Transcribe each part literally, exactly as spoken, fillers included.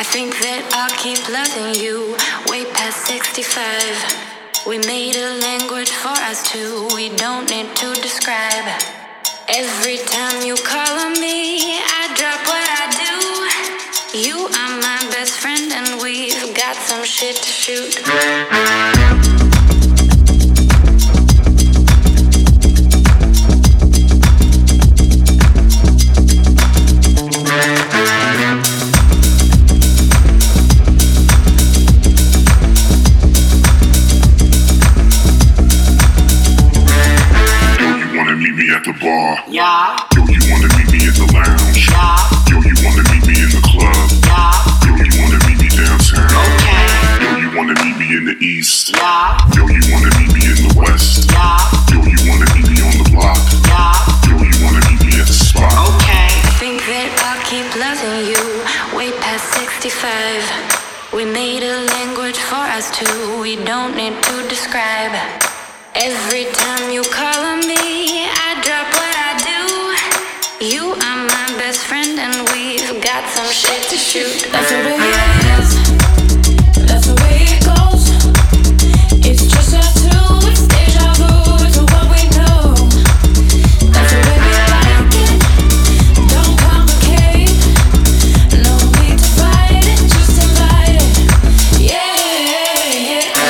think that I'll keep loving you way past sixty-five. We made a language for us two, we don't need to describe. Every time you call on me, I drop what I do. You are my best friend and we've got some shit to shoot. At the bar, yeah. Yo, you wanna meet me at the lounge, yeah. Yo, you wanna meet me in the club, yeah. Yo, you wanna meet me downtown, okay. Yo, you wanna meet me in the east, yeah. Yo, you wanna meet me in the west, yeah. Yo, you wanna meet me on the block, yeah. Yo, you wanna meet me at the spot, okay. I think that I'll keep loving you way past sixty-five. We made a language for us two, we don't need to describe. Every time you call on me, I drop what I do. You are my best friend and we've got some shit to shoot. That's the way it is. That's the way it goes. It's just us two. It's deja vu to what we know. That's the way we like it. Don't complicate. No need to fight it. Just invite it. Yeah, yeah, yeah.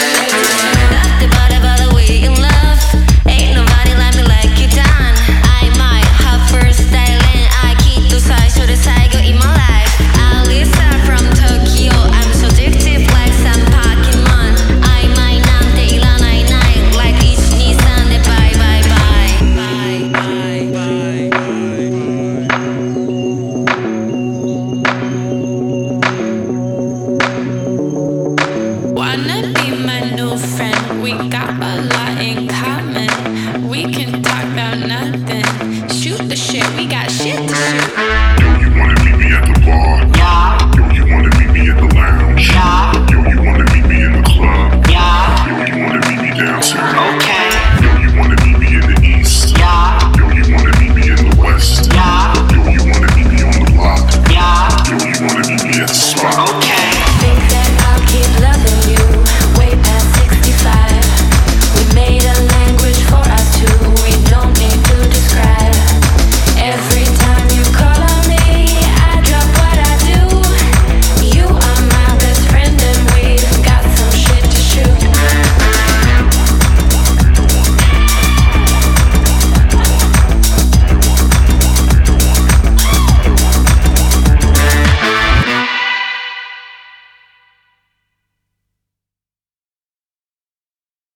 Okay.